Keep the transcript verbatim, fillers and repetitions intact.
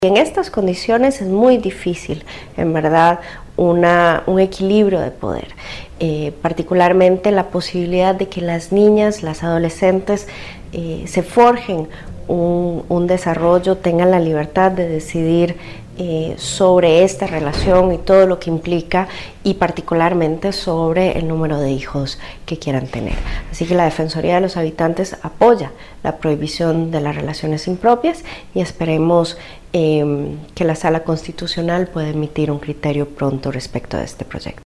En estas condiciones es muy difícil, en verdad, una, un equilibrio de poder, eh, particularmente la posibilidad de que las niñas, las adolescentes eh, se forjen un, un desarrollo, tengan la libertad de decidir eh, sobre esta relación y todo lo que implica, y particularmente sobre el número de hijos que quieran tener. Así que la Defensoría de los Habitantes apoya la prohibición de las relaciones impropias y esperemos eh, que la Sala Constitucional pueda emitir un criterio pronto respecto a este proyecto.